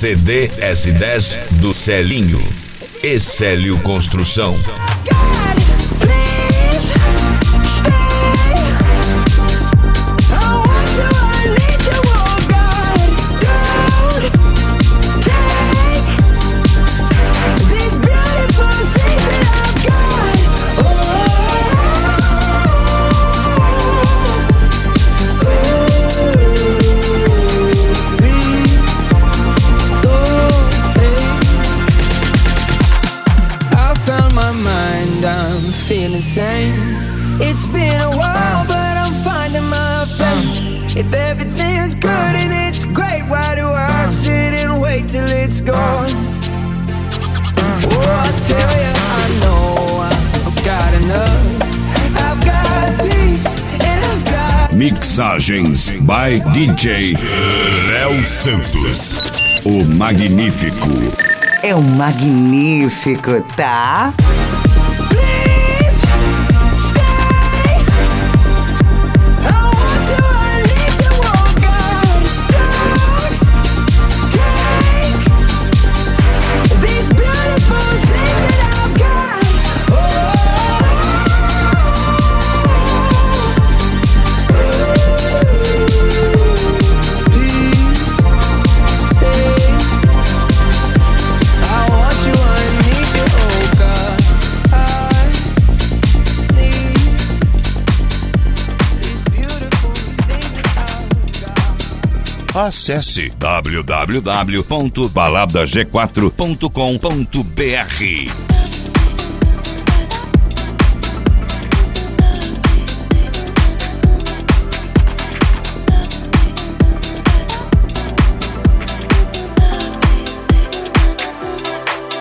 CD S10 do Celinho e Célio Construção. Feeling sane. It's been a while, but I'm finding my faith. If everything's good and it's great, why do I sit and wait till it's gone? Oh, I tell ya, I know I've got enough. I've got peace and I've got Mixagens by DJ Léo Santos, o Magnífico. É o Magnífico, tá? Acesse www.baladag4.com.br.